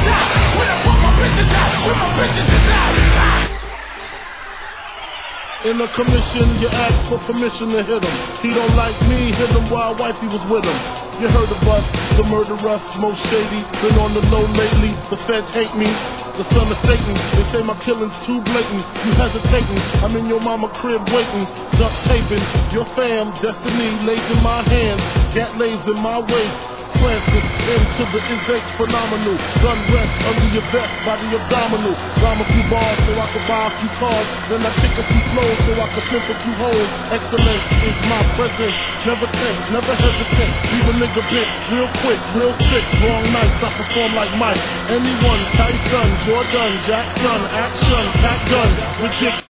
at? Where the fuck my bitches at? Where my bitches is at? In a commission, you ask for permission to hit him. He don't like me, hit him while wifey was with him. You heard of us, the murderers, most shady. Been on the low lately, the feds hate me. The son of Satan, they say my killing's too blatant. You hesitating, I'm in your mama crib waiting. Duct taping, your fam, destiny lays in my hands. Gat lays in my waist. Francis into the index phenomenal. Gun rest under your vest by the abdominal. Rhyme a few bars so I can buy a few cars. Then I kick a few flows so I can flip a few holes. Excellence is my presence. Never tense, never hesitant. Leave a nigga bit real quick, real sick. Wrong nights, I perform like Mike. Anyone, Tyson, Jordan, Jackson, action, pack gun, ridiculous.